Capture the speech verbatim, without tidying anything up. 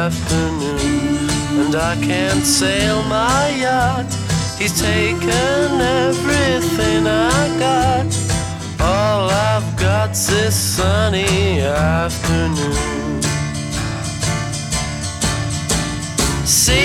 afternoon, and I can't sail my yacht. He's taken everything I got. All I've got's this sunny afternoon. See